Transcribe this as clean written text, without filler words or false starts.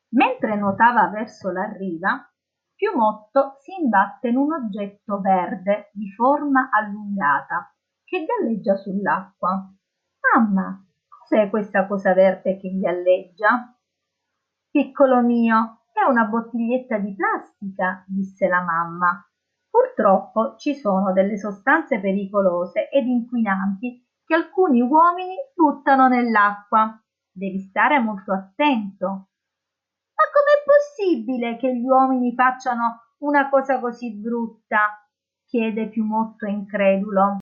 Mentre nuotava verso la riva, Piumotto si imbatte in un oggetto verde di forma allungata che galleggia sull'acqua. Mamma, cos'è questa cosa verde che galleggia? Piccolo mio, è una bottiglietta di plastica, disse la mamma. Purtroppo ci sono delle sostanze pericolose ed inquinanti che alcuni uomini buttano nell'acqua. Devi stare molto attento. Ma com'è possibile che gli uomini facciano una cosa così brutta? Chiede Piumotto incredulo.